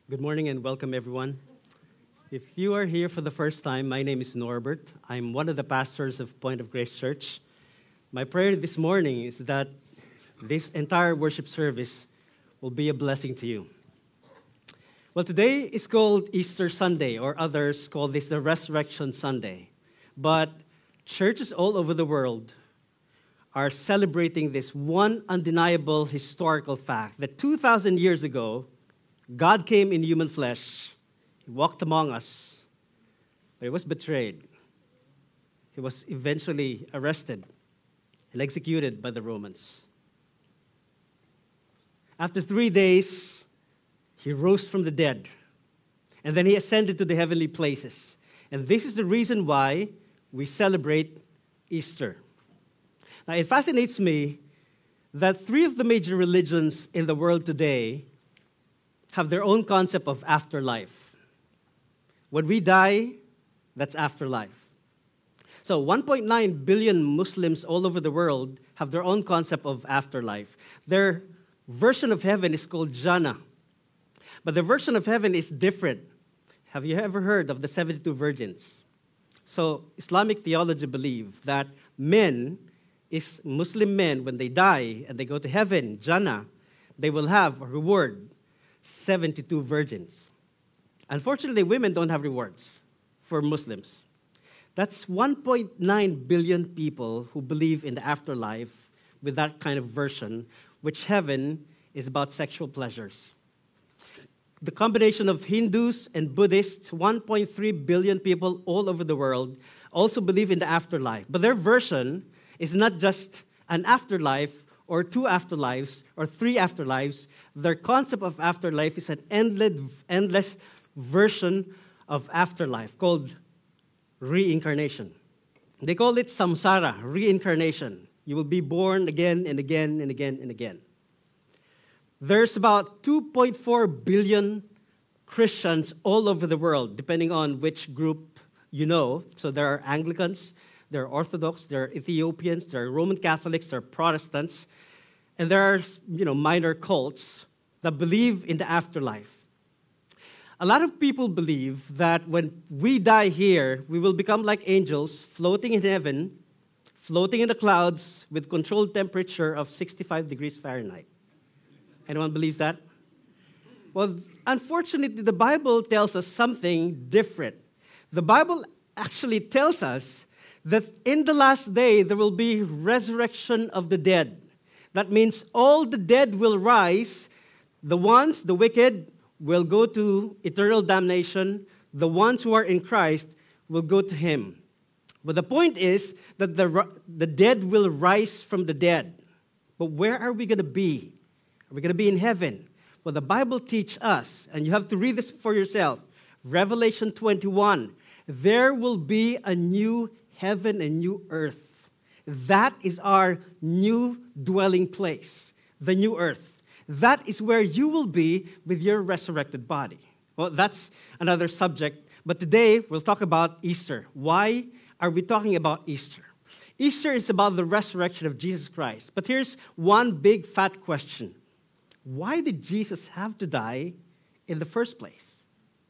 Good morning and welcome, everyone. If you are here for the first time, my name is Norbert. I'm one of the pastors of Point of Grace Church. My prayer this morning is that this entire worship service will be a blessing to you. Well, today is called Easter Sunday, or others call this the Resurrection Sunday. But churches all over the world are celebrating this one undeniable historical fact that 2,000 years ago, God came in human flesh. He walked among us, but he was betrayed. He was eventually arrested and executed by the Romans. After 3 days, he rose from the dead, and then he ascended to the heavenly places. And this is the reason why we celebrate Easter. Now, it fascinates me that 3 of the major religions in the world today have their own concept of afterlife. When we die, that's afterlife. So 1.9 billion Muslims all over the world have their own concept of afterlife. Their version of heaven is called Jannah. But the version of heaven is different. Have you ever heard of the 72 virgins? So Islamic theology believe that Muslim men, when they die and they go to heaven, Jannah, they will have a reward, 72 virgins. Unfortunately, women don't have rewards for Muslims. That's 1.9 billion people who believe in the afterlife with that kind of version, which heaven is about sexual pleasures. The combination of Hindus and Buddhists, 1.3 billion people all over the world, also believe in the afterlife. But their version is not just an afterlife or 2 afterlives or 3 afterlives. Their concept of afterlife is an endless version of afterlife called reincarnation. They call it samsara, reincarnation. You will be born again and again and again and again. There's about 2.4 billion Christians all over the world, depending on which group you know. So there are Anglicans, there are Orthodox, there are Ethiopians, there are Roman Catholics, there are Protestants, and there are minor cults that believe in the afterlife. A lot of people believe that when we die here, we will become like angels floating in heaven, floating in the clouds with controlled temperature of 65 degrees Fahrenheit. Anyone believes that? Well, unfortunately, the Bible tells us something different. The Bible actually tells us that in the last day, there will be resurrection of the dead. That means all the dead will rise. The wicked, will go to eternal damnation. The ones who are in Christ will go to Him. But the point is that the dead will rise from the dead. But where are we going to be? Are we going to be in heaven? Well, the Bible teaches us, and you have to read this for yourself. Revelation 21, there will be a new heaven and new earth. That is our new dwelling place, the new earth. That is where you will be with your resurrected body. Well, that's another subject, but today we'll talk about Easter. Why are we talking about Easter? Easter is about the resurrection of Jesus Christ. But here's one big fat question. Why did Jesus have to die in the first place?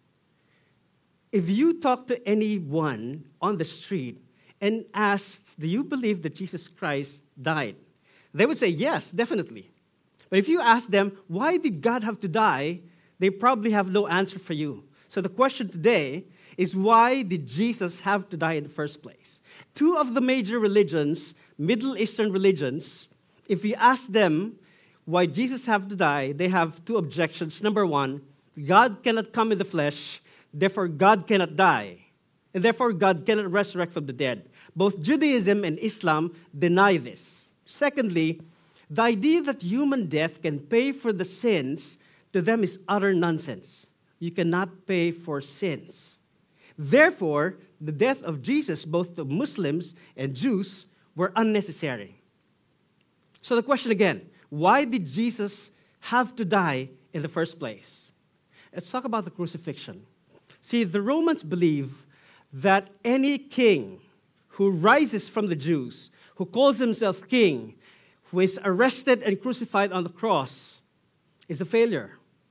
If you talk to anyone on the street and asked, do you believe that Jesus Christ died? They would say, yes, definitely. But if you ask them, why did God have to die? They probably have no answer for you. So the question today is, why did Jesus have to die in the first place? 2 of the major religions, Middle Eastern religions, if you ask them why Jesus have to die, they have 2 objections. Number 1, God cannot come in the flesh, therefore God cannot die. And therefore God cannot resurrect from the dead. Both Judaism and Islam deny this. Secondly, the idea that human death can pay for the sins, to them is utter nonsense. You cannot pay for sins. Therefore, the death of Jesus, both the Muslims and Jews, were unnecessary. So the question again, why did Jesus have to die in the first place? Let's talk about the crucifixion. See, the Romans believe that any king who rises from the Jews, who calls himself king, who is arrested and crucified on the cross, is a failure.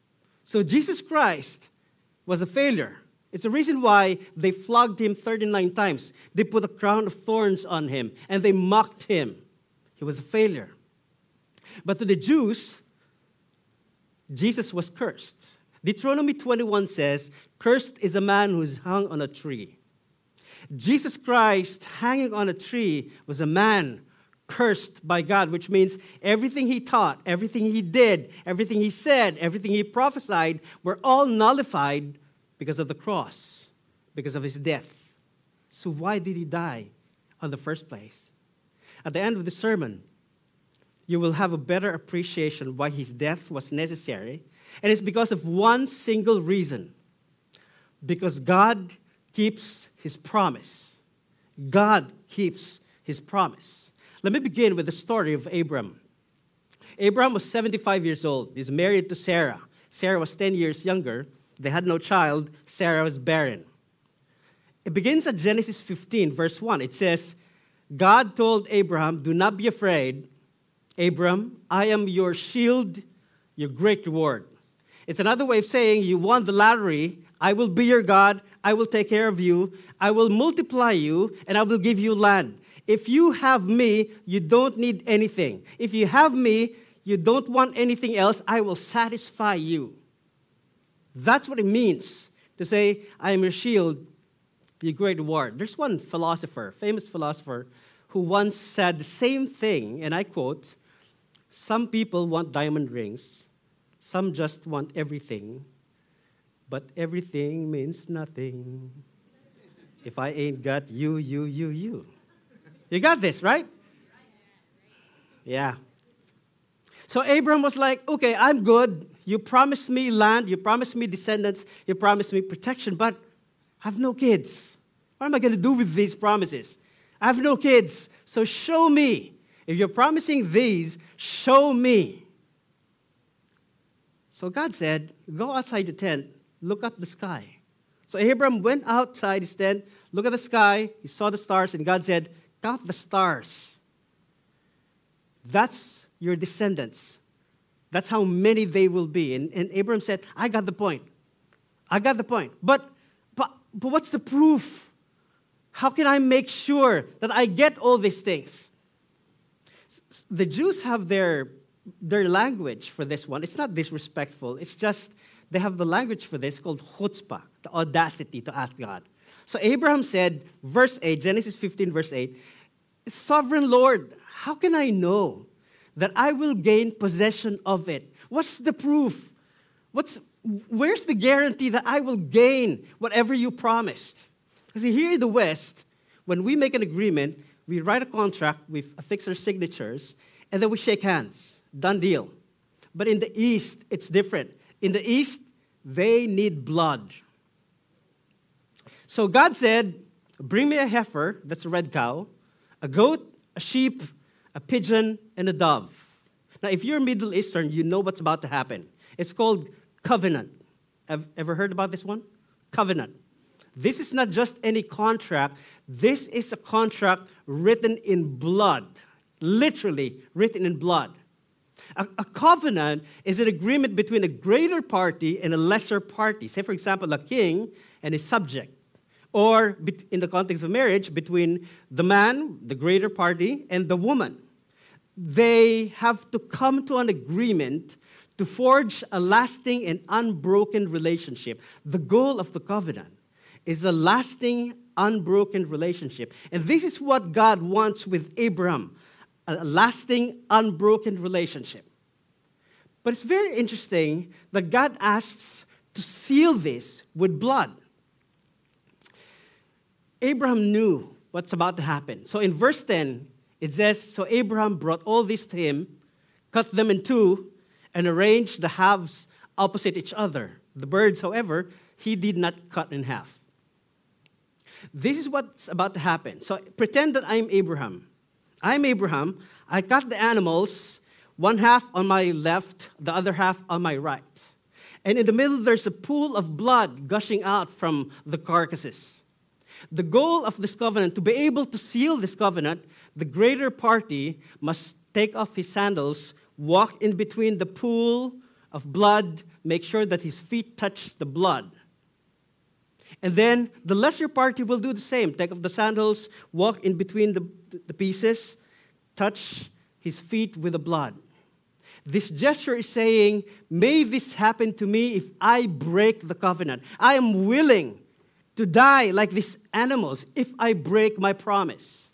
So Jesus Christ was a failure. It's the reason why they flogged him 39 times. They put a crown of thorns on him, and they mocked him. He was a failure. But to the Jews, Jesus was cursed. Deuteronomy 21 says, "Cursed is a man who is hung on a tree." Jesus Christ hanging on a tree was a man cursed by God, which means everything he taught, everything he did, everything he said, everything he prophesied were all nullified because of the cross, because of his death. So why did he die in the first place? At the end of the sermon, you will have a better appreciation why his death was necessary. And it's because of one single reason. Because God keeps his promise. God keeps his promise. Let me begin with the story of Abram. Abram was 75 years old. He's married to Sarah. Sarah was 10 years younger. They had no child. Sarah was barren. It begins at Genesis 15, verse 1. It says, God told Abraham, "Do not be afraid, Abram. I am your shield, your great reward." It's another way of saying you won the lottery. I will be your God. I will take care of you. I will multiply you, and I will give you land. If you have me, you don't need anything. If you have me, you don't want anything else. I will satisfy you. That's what it means to say, I am your shield, your great reward. There's one philosopher, famous philosopher, who once said the same thing, and I quote, "Some people want diamond rings. Some just want everything. But everything means nothing if I ain't got you. You got this, right? Yeah. So Abram was like, okay, I'm good. You promised me land. You promised me descendants. You promised me protection. But I have no kids. What am I going to do with these promises? I have no kids. So show me. If you're promising these, show me. So God said, go outside the tent. Look up the sky. So Abram went outside his tent, looked at the sky, he saw the stars, and God said, count the stars. That's your descendants. That's how many they will be. And Abram said, I got the point. I got the point. But what's the proof? How can I make sure that I get all these things? The Jews have their language for this one. It's not disrespectful. It's just they have the language for this called chutzpah, the audacity to ask God. So Abraham said, verse 8, Genesis 15, verse 8, Sovereign Lord, how can I know that I will gain possession of it? What's the proof? Where's the guarantee that I will gain whatever you promised? Because here in the West, when we make an agreement, we write a contract, we affix our signatures, and then we shake hands. Done deal. But in the East, it's different. In the East, they need blood. So God said, bring me a heifer, that's a red cow, a goat, a sheep, a pigeon, and a dove. Now, if you're Middle Eastern, you know what's about to happen. It's called covenant. Have ever heard about this one? Covenant. This is not just any contract. This is a contract written in blood. Literally written in blood. A covenant is an agreement between a greater party and a lesser party. Say, for example, a king and his subject. Or, in the context of marriage, between the man, the greater party, and the woman. They have to come to an agreement to forge a lasting and unbroken relationship. The goal of the covenant is a lasting, unbroken relationship. And this is what God wants with Abraham. A lasting, unbroken relationship. But it's very interesting that God asks to seal this with blood. Abraham knew what's about to happen. So in verse 10, it says, So Abraham brought all this to him, cut them in two, and arranged the halves opposite each other. The birds, however, he did not cut in half. This is what's about to happen. So pretend that I'm Abraham. I'm Abraham. I cut the animals, one half on my left, the other half on my right. And in the middle, there's a pool of blood gushing out from the carcasses. The goal of this covenant, to be able to seal this covenant, the greater party must take off his sandals, walk in between the pool of blood, make sure that his feet touch the blood. And then the lesser party will do the same. Take off the sandals, walk in between the pieces, touch his feet with the blood. This gesture is saying, may this happen to me if I break the covenant. I am willing to die like these animals if I break my promise.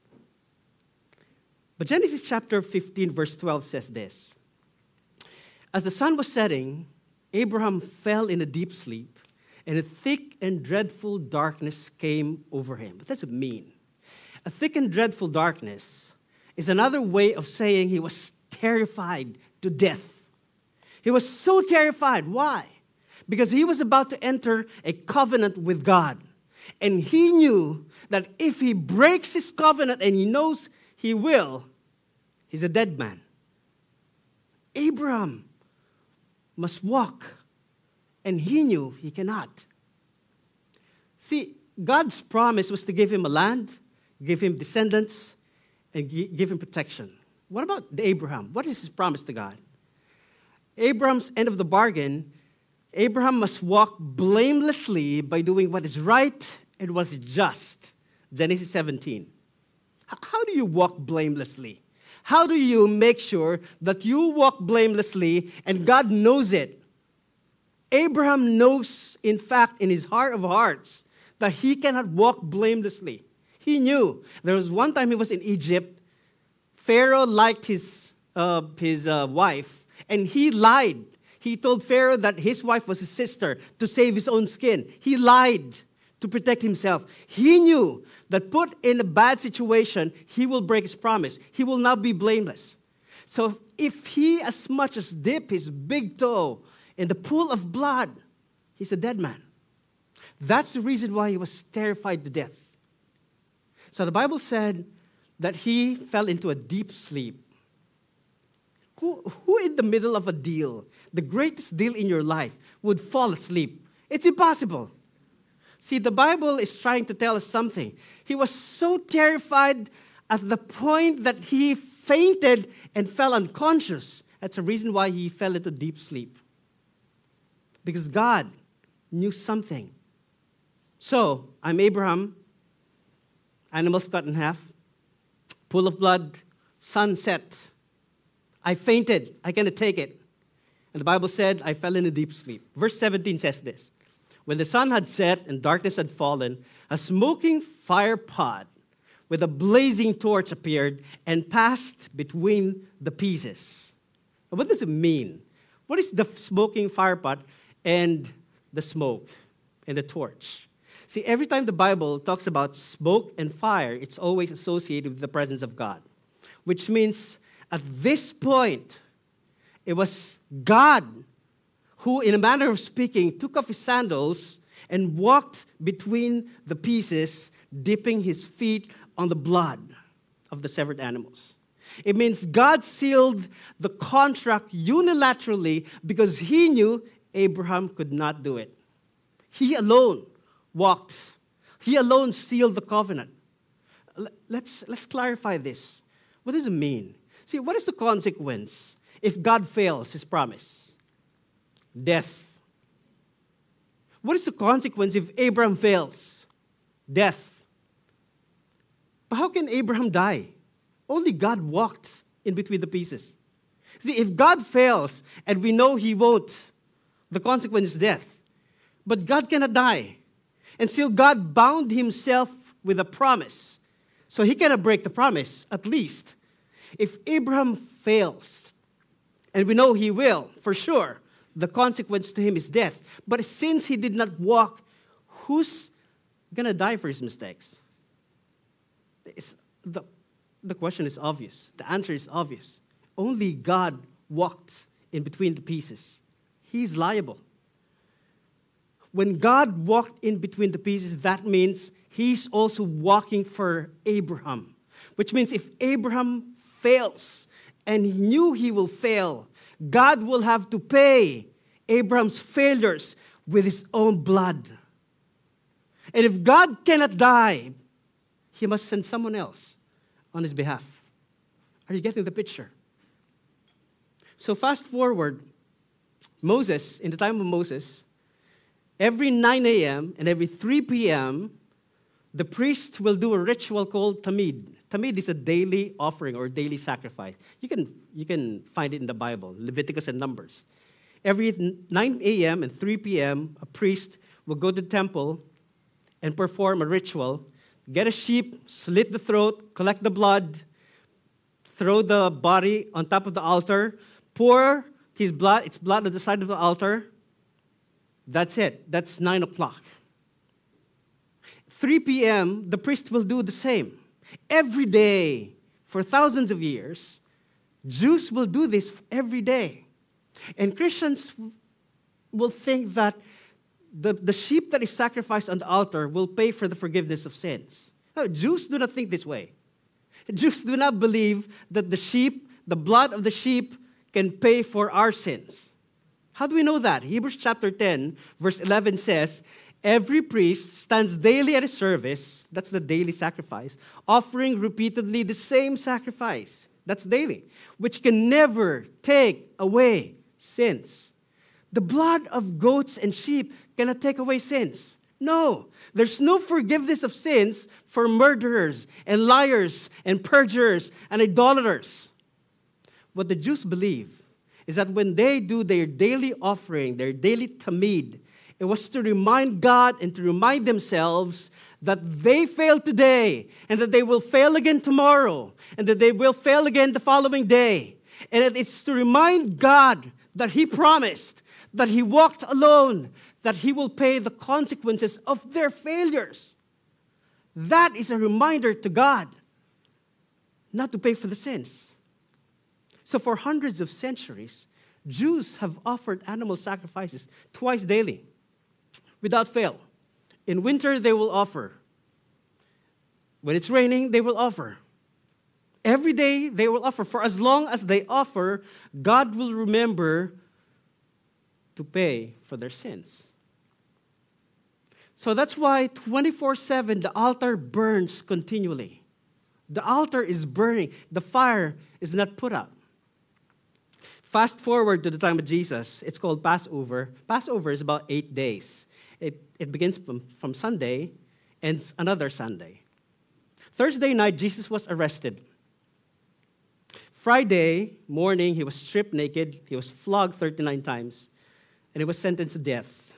But Genesis chapter 15, verse 12 says this. As the sun was setting, Abraham fell in a deep sleep, and a thick and dreadful darkness came over him. What does it mean? A thick and dreadful darkness is another way of saying he was terrified to death. He was so terrified. Why? Because he was about to enter a covenant with God. And he knew that if he breaks his covenant, and he knows he will, he's a dead man. Abraham must walk, and he knew he cannot. See, God's promise was to give him a land, give him descendants, and give him protection. What about Abraham? What is his promise to God? Abraham's end of the bargain, Abraham must walk blamelessly by doing what is right and what is just. Genesis 17. How do you walk blamelessly? How do you make sure that you walk blamelessly and God knows it? Abraham knows, in fact, in his heart of hearts, that he cannot walk blamelessly. He knew. There was one time he was in Egypt. Pharaoh liked his wife, and he lied. He told Pharaoh that his wife was his sister to save his own skin. He lied to protect himself. He knew that put in a bad situation, he will break his promise. He will not be blameless. So if he as much as dip his big toe in the pool of blood, he's a dead man. That's the reason why he was terrified to death. So the Bible said that he fell into a deep sleep. Who in the middle of a deal, the greatest deal in your life, would fall asleep? It's impossible. See, the Bible is trying to tell us something. He was so terrified at the point that he fainted and fell unconscious. That's the reason why he fell into deep sleep. Because God knew something. So, I'm Abraham, animals cut in half, pool of blood, sunset. I fainted. I cannot take it. And the Bible said, I fell in a deep sleep. Verse 17 says this. When the sun had set and darkness had fallen, a smoking fire pot with a blazing torch appeared and passed between the pieces. Now, what does it mean? What is the smoking fire pot and the smoke and the torch? See, every time the Bible talks about smoke and fire, it's always associated with the presence of God. Which means at this point, it was God who, in a manner of speaking, took off his sandals and walked between the pieces, dipping his feet on the blood of the severed animals. It means God sealed the contract unilaterally because he knew Abraham could not do it. He alone walked. He alone sealed the covenant. Let's clarify this. What does it mean? See, what is the consequence if God fails his promise? Death. What is the consequence if Abraham fails? Death. But how can Abraham die? Only God walked in between the pieces. See, if God fails, and we know he won't, the consequence is death. But God cannot die. And still God bound himself with a promise. So he cannot break the promise, at least. If Abraham fails, and we know he will, for sure, the consequence to him is death. But since he did not walk, who's going to die for his mistakes? The question is obvious. The answer is obvious. Only God walked in between the pieces. He's liable. When God walked in between the pieces, that means he's also walking for Abraham. Which means if Abraham fails, and he knew he will fail, God will have to pay Abraham's failures with his own blood. And if God cannot die, he must send someone else on his behalf. Are you getting the picture? So fast forward Moses, in the time of Moses, every 9 a.m. and every 3 p.m., the priest will do a ritual called tamid. Tamid is a daily offering or daily sacrifice. You can find it in the Bible, Leviticus and Numbers. Every 9 a.m. and 3 p.m., a priest will go to the temple and perform a ritual, get a sheep, slit the throat, collect the blood, throw the body on top of the altar, pour its blood at the side of the altar. That's it. That's 9 o'clock. 3 p.m., the priest will do the same. Every day, for thousands of years, Jews will do this every day. And Christians will think that the sheep that is sacrificed on the altar will pay for the forgiveness of sins. No, Jews do not think this way. Jews do not believe that the blood of the sheep, can pay for our sins. How do we know that? Hebrews chapter 10, verse 11 says, every priest stands daily at his service, that's the daily sacrifice, offering repeatedly the same sacrifice, that's daily, which can never take away sins. The blood of goats and sheep cannot take away sins. No, there's no forgiveness of sins for murderers and liars and perjurers and idolaters. What the Jews believe is that when they do their daily offering, their daily tamid, it was to remind God and to remind themselves that they failed today and that they will fail again tomorrow and that they will fail again the following day. And it's to remind God that He promised, that He walked alone, that He will pay the consequences of their failures. That is a reminder to God not to pay for the sins. So for hundreds of centuries, Jews have offered animal sacrifices twice daily, without fail. In winter, they will offer. When it's raining, they will offer. Every day, they will offer. For as long as they offer, God will remember to pay for their sins. So that's why 24/7, the altar burns continually. The altar is burning. The fire is not put out. Fast forward to the time of Jesus. It's called Passover. Passover is about 8 days. It begins from Sunday, ends another Sunday. Thursday night, Jesus was arrested. Friday morning, he was stripped naked. He was flogged 39 times. And he was sentenced to death.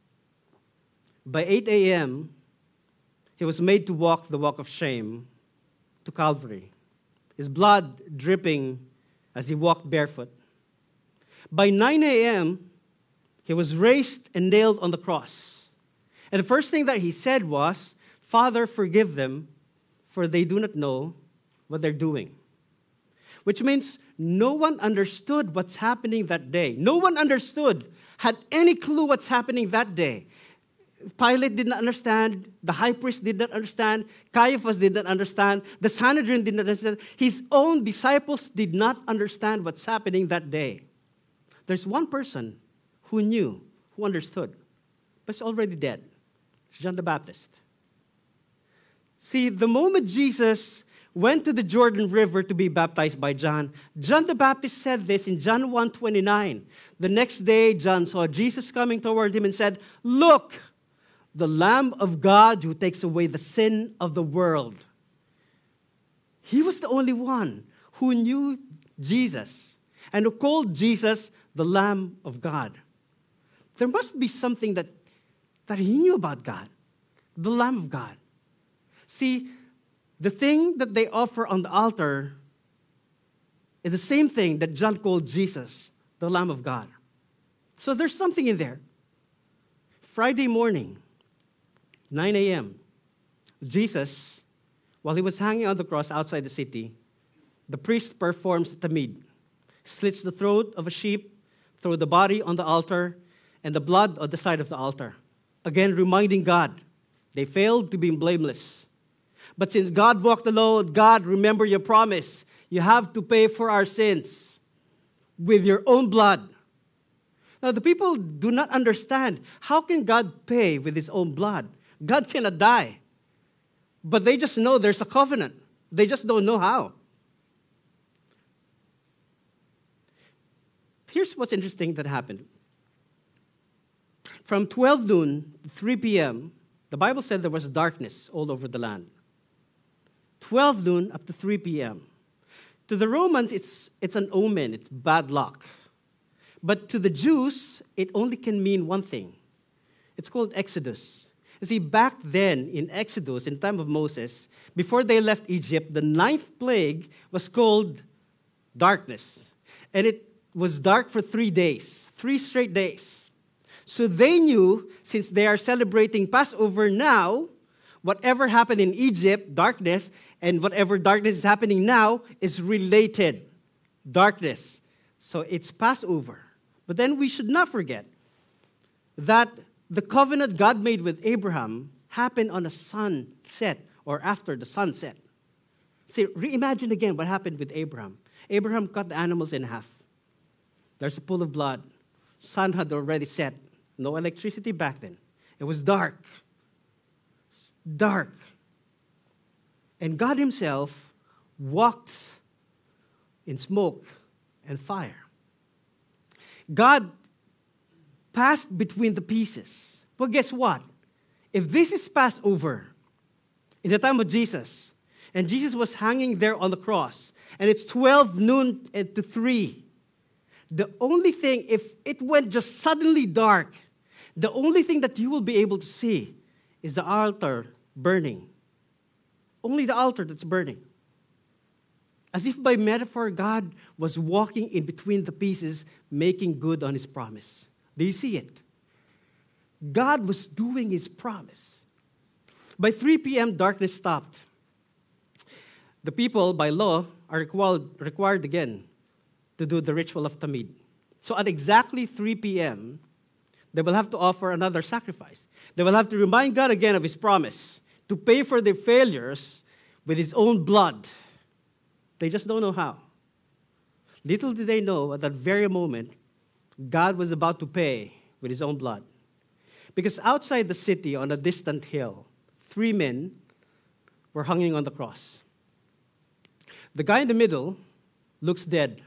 By 8 a.m., he was made to walk the walk of shame to Calvary, his blood dripping as he walked barefoot. By 9 a.m., he was raised and nailed on the cross. And the first thing that he said was, Father, forgive them, for they do not know what they're doing. Which means no one understood what's happening that day. No one understood, had any clue what's happening that day. Pilate did not understand. The high priest did not understand. Caiaphas did not understand. The Sanhedrin did not understand. His own disciples did not understand what's happening that day. There's one person who knew, who understood, but he's already dead. It's John the Baptist. See, the moment Jesus went to the Jordan River to be baptized by John, John the Baptist said this in John 1:29. The next day, John saw Jesus coming toward him and said, Look, the Lamb of God who takes away the sin of the world. He was the only one who knew Jesus and who called Jesus the Lamb of God. There must be something that he knew about God, the Lamb of God. See, the thing that they offer on the altar is the same thing that John called Jesus, the Lamb of God. So there's something in there. Friday morning, 9 a.m., Jesus, while he was hanging on the cross outside the city, the priest performs tamid, slits the throat of a sheep, throw the body on the altar, and the blood on the side of the altar. Again, reminding God, they failed to be blameless. But since God walked alone, God, remember your promise. You have to pay for our sins with your own blood. Now, the people do not understand, how can God pay with his own blood? God cannot die. But they just know there's a covenant. They just don't know how. Here's what's interesting that happened. From 12 noon to 3 p.m., the Bible said there was darkness all over the land. 12 noon up to 3 p.m. To the Romans, it's an omen. It's bad luck. But to the Jews, it only can mean one thing. It's called Exodus. You see, back then in Exodus, in the time of Moses, before they left Egypt, the 9th plague was called darkness. And it was dark for 3 days, 3 straight days. So they knew, since they are celebrating Passover now, whatever happened in Egypt, darkness, and whatever darkness is happening now is related. Darkness. So it's Passover. But then we should not forget that the covenant God made with Abraham happened on a sunset or after the sunset. See, reimagine again what happened with Abraham. Abraham cut the animals in half. There's a pool of blood. Sun had already set. No electricity back then. It was dark. Dark. And God himself walked in smoke and fire. God passed between the pieces. Well, guess what? If this is Passover in the time of Jesus, and Jesus was hanging there on the cross, and it's 12 noon to 3, the only thing, if it went just suddenly dark, the only thing that you will be able to see is the altar burning. Only the altar that's burning. As if by metaphor, God was walking in between the pieces, making good on his promise. Do you see it? God was doing his promise. By 3 p.m., darkness stopped. The people, by law, are required again to do the ritual of Tamid. So at exactly 3 p.m., they will have to offer another sacrifice. They will have to remind God again of his promise to pay for their failures with his own blood. They just don't know how. Little did they know at that very moment, God was about to pay with his own blood. Because outside the city on a distant hill, 3 men were hanging on the cross. The guy in the middle looks dead.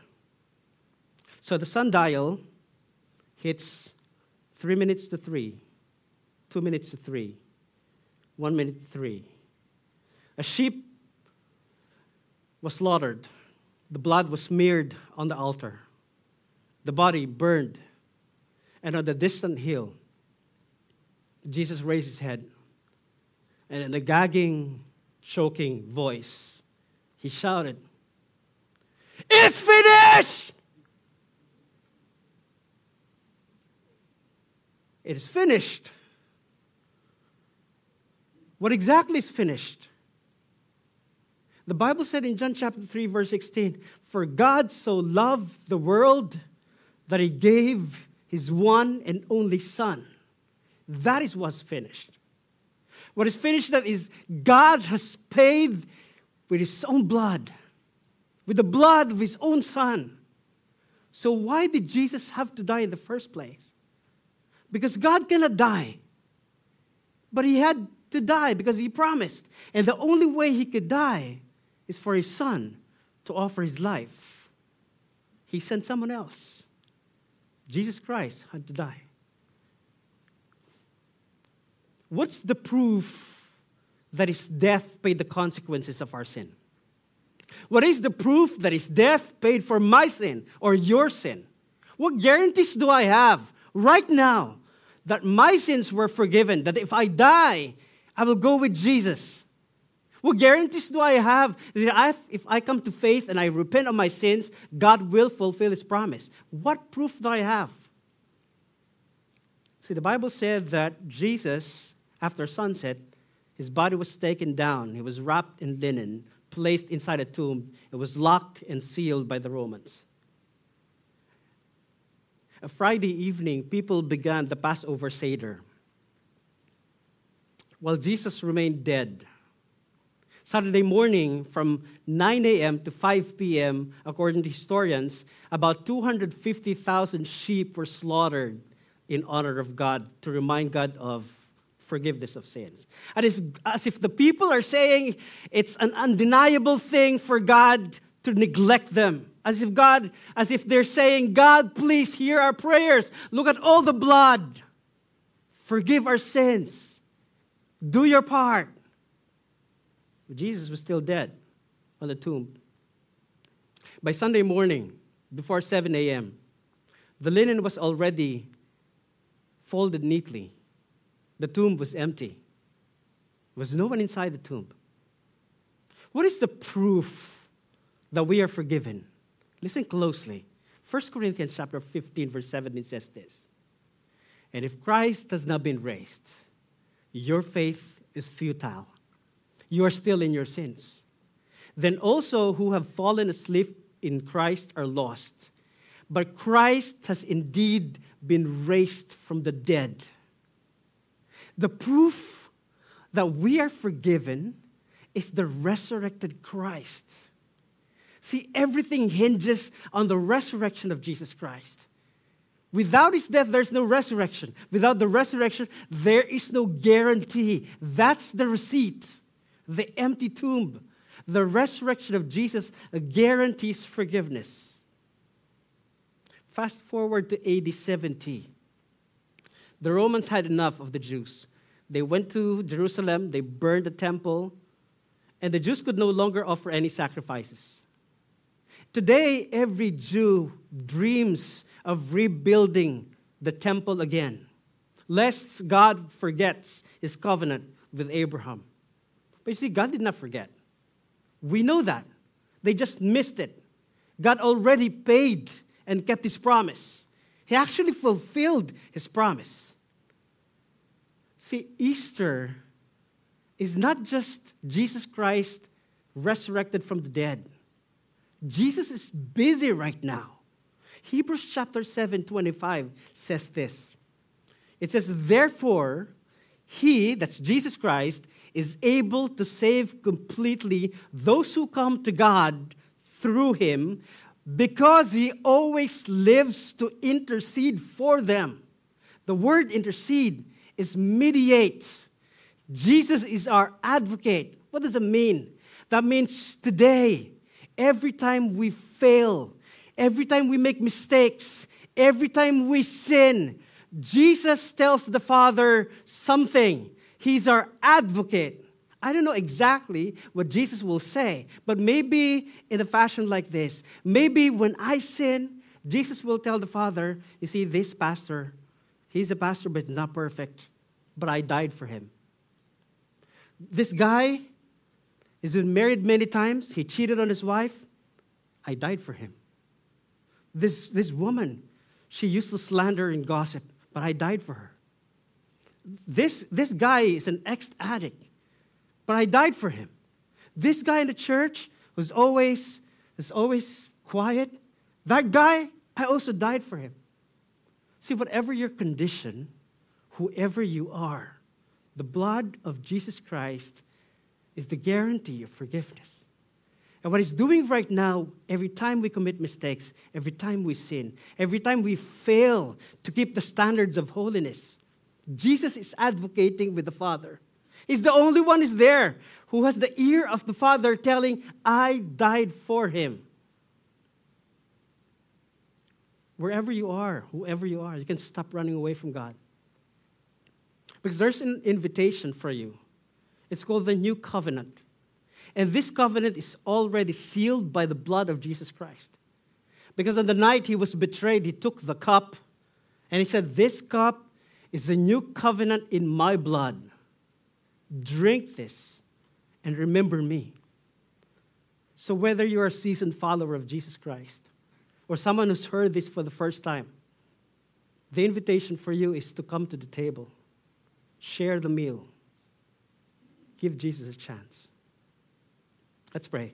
So the sundial hits 3 minutes to 3, 2 minutes to 3, 1 minute to 3. A sheep was slaughtered. The blood was smeared on the altar. The body burned. And on the distant hill, Jesus raised his head. And in a gagging, choking voice, he shouted, "It's finished!" It is finished. What exactly is finished? The Bible said in John chapter 3, verse 16, "For God so loved the world that he gave his one and only Son." That is what's finished. What is finished, that is, God has paid with his own blood, with the blood of his own Son. So why did Jesus have to die in the first place? Because God cannot die. But he had to die because he promised. And the only way he could die is for his Son to offer his life. He sent someone else. Jesus Christ had to die. What's the proof that his death paid the consequences of our sin? What is the proof that his death paid for my sin or your sin? What guarantees do I have right now that my sins were forgiven, that if I die, I will go with Jesus? What guarantees do I have that if I come to faith and I repent of my sins, God will fulfill his promise? What proof do I have? See, the Bible said that Jesus, after sunset, his body was taken down. He was wrapped in linen, placed inside a tomb. It was locked and sealed by the Romans. A Friday evening, people began the Passover Seder, while Jesus remained dead. Saturday morning, from 9 a.m. to 5 p.m., according to historians, about 250,000 sheep were slaughtered in honor of God, to remind God of forgiveness of sins. And as if the people are saying it's an undeniable thing for God to neglect them. As if they're saying, "God, please hear our prayers. Look at all the blood." Forgive our sins. Do your part. But Jesus was still dead on the tomb. By Sunday morning, before 7 a.m., the linen was already folded neatly. The tomb was empty. There was no one inside the tomb. What is the proof that we are forgiven? Listen closely. 1 Corinthians chapter 15, verse 17 says this. And if Christ has not been raised, your faith is futile. You are still in your sins. Then also who have fallen asleep in Christ are lost. But Christ has indeed been raised from the dead. The proof that we are forgiven is the resurrected Christ. See, everything hinges on the resurrection of Jesus Christ. Without his death, there's no resurrection. Without the resurrection, there is no guarantee. That's the receipt. The empty tomb. The resurrection of Jesus guarantees forgiveness. Fast forward to AD 70. The Romans had enough of the Jews. They went to Jerusalem, they burned the temple, and the Jews could no longer offer any sacrifices. Today, every Jew dreams of rebuilding the temple again, lest God forgets his covenant with Abraham. But you see, God did not forget. We know that. They just missed it. God already paid and kept his promise. He actually fulfilled his promise. See, Easter is not just Jesus Christ resurrected from the dead. Jesus is busy right now. Hebrews chapter 7:25 says this. It says, therefore, he, that's Jesus Christ, is able to save completely those who come to God through him, because he always lives to intercede for them. The word intercede is mediate. Jesus is our advocate. What does it mean? That means today, every time we fail, every time we make mistakes, every time we sin, Jesus tells the Father something. He's our advocate. I don't know exactly what Jesus will say, but maybe in a fashion like this. Maybe when I sin, Jesus will tell the Father, you see, this pastor, he's a pastor, but he's not perfect, but I died for him. This guy has been married many times. He cheated on his wife. I died for him. This woman, she used to slander and gossip, but I died for her. This guy is an ex-addict, but I died for him. This guy in the church was always quiet. That guy, I also died for him. See, whatever your condition, whoever you are, the blood of Jesus Christ is the guarantee of forgiveness. And what he's doing right now, every time we commit mistakes, every time we sin, every time we fail to keep the standards of holiness, Jesus is advocating with the Father. He's the only one who's there who has the ear of the Father telling, I died for him. Wherever you are, whoever you are, you can stop running away from God. Because there's an invitation for you. It's called the New Covenant. And this covenant is already sealed by the blood of Jesus Christ. Because on the night he was betrayed, he took the cup and he said, this cup is the new covenant in my blood. Drink this and remember me. So whether you're a seasoned follower of Jesus Christ or someone who's heard this for the first time, the invitation for you is to come to the table, share the meal, give Jesus a chance. Let's pray.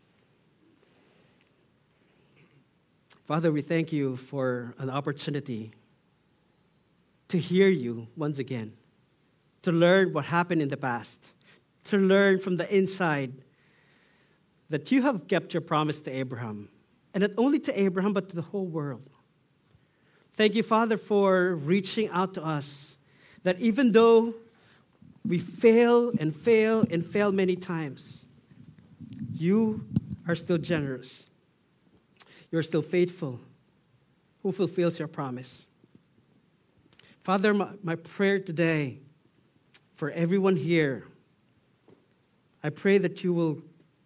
Father, we thank you for an opportunity to hear you once again, to learn what happened in the past, to learn from the inside that you have kept your promise to Abraham, and not only to Abraham, but to the whole world. Thank you, Father, for reaching out to us, that even though we fail and fail and fail many times, you are still generous. You're still faithful, who fulfills your promise. Father, my prayer today for everyone here, I pray that you will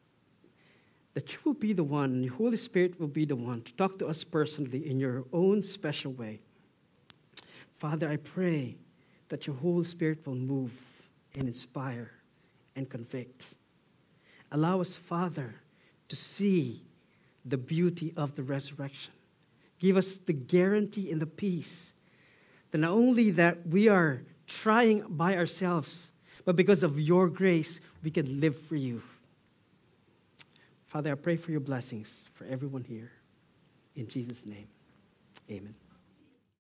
be the one, the Holy Spirit will be the one to talk to us personally in your own special way. Father, I pray that your Holy Spirit will move and inspire and convict. Allow us, Father, to see the beauty of the resurrection. Give us the guarantee and the peace that not only that we are trying by ourselves, but because of your grace, we can live for you. Father, I pray for your blessings for everyone here. In Jesus' name, amen.